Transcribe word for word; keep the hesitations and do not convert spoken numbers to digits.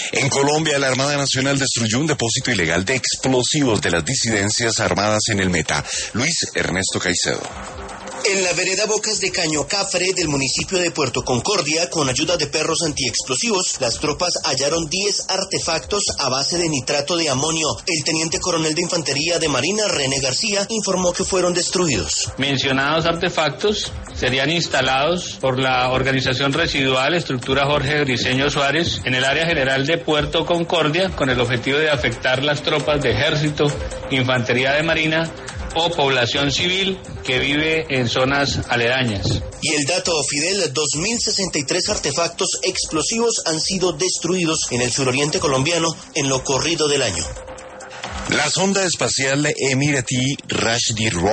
En Colombia, la Armada Nacional destruyó un depósito ilegal de explosivos de las disidencias armadas en el Meta. Luis Ernesto Caicedo. En la vereda Bocas de Caño Cafre del municipio de Puerto Concordia, con ayuda de perros antiexplosivos, las tropas hallaron diez artefactos a base de nitrato de amonio. El teniente coronel de Infantería de Marina, René García, informó que fueron destruidos. Mencionados artefactos serían instalados por la organización residual Estructura Jorge Briceño Suárez en el área general de Puerto Concordia, con el objetivo de afectar las tropas de Ejército, Infantería de Marina o población civil que vive en zonas aledañas. Y el dato, Fidel, dos mil sesenta y tres artefactos explosivos han sido destruidos en el suroriente colombiano en lo corrido del año. La sonda espacial Emirati Rashid